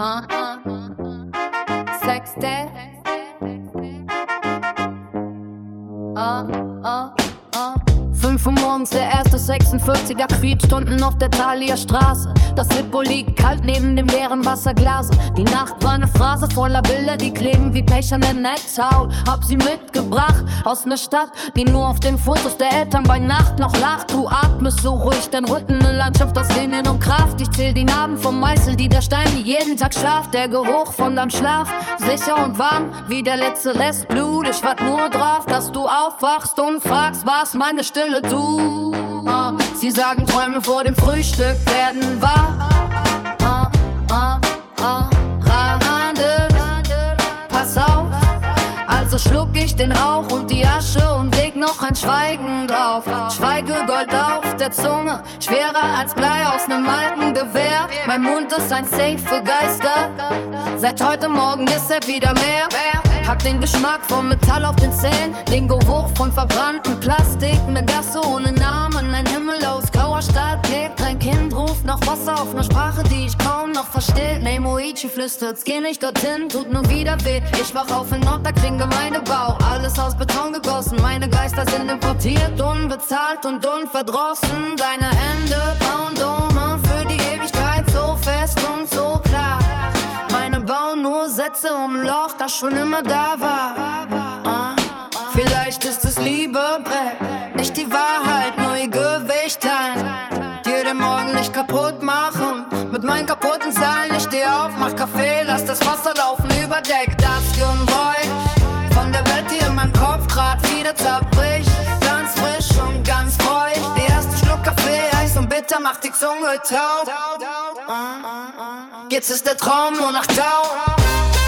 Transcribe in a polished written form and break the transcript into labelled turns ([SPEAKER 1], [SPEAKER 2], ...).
[SPEAKER 1] Sextape. 5 Uhr morgens, der erste 46er quietscht unten auf der Thalia Straße. Das Lippo liegt kalt neben dem leeren Wasserglas. Die Nacht war eine Phrase voller Bilder, die kleben wie Pech an der Netzhaut. Hab sie mitgebracht aus ner Stadt, die nur auf den Fotos der Eltern bei Nacht noch lacht. Du atmest so ruhig, dein Rücken eine Landschaft aus Linien und Kraft. Ich zähl die Narben vom Meißel, die der Stein, die jeden Tag schlaft. Der Geruch von deinem Schlaf, sicher und warm, wie der letzte Rest Blut. Ich wart nur drauf, dass du aufwachst und fragst, was meine Stille tut. Sie sagen, Träume vor dem Frühstück werden wahr. Rande, pass auf. Also schluck ich den Rauch und die Asche und leg noch ein Schweigen drauf. Schweige Gold auf der Zunge, schwerer als Blei aus nem alten Gewehr. Mein Mund ist ein Safe für Geister. Seit heute Morgen ist er wieder mehr. Hab den Geschmack vom Metall auf den Zähnen, den Geruch von verbranntem Plastik. Ne Gasse ohne Namen, ein Himmel aus grauer Stahl klebt. Kein Kind ruft nach Wasser auf ner Sprache, die ich kaum noch versteh. Nemoichi flüstert's, geh nicht dorthin, tut nur wieder weh. Ich wach auf in Nordderkring, Gemeindebau, alles aus Beton gegossen. Meine Geister sind importiert, unbezahlt und unverdrossen. Deine Hände bauen Dome für die Ewigkeit, so fest und so klar. Meine bauen nur Sätze um Loch, das schon immer da war. Vielleicht ist es Liebe, nicht die Wahrheit, nur ihr Gewicht teilen. Jeden Morgen nicht kaputt machen, mit meinen kaputten Zahlen. Ich steh auf, mach Kaffee, lass das Wasser laufen über Deck. Das Geräusch von der Welt hier in meinem Kopf grad wieder zerbricht. Ganz frisch und ganz feucht, der erste Schluck Kaffee, heiß und bitter, macht die Zunge taub. Jetzt ist der Traum nur nach Tau.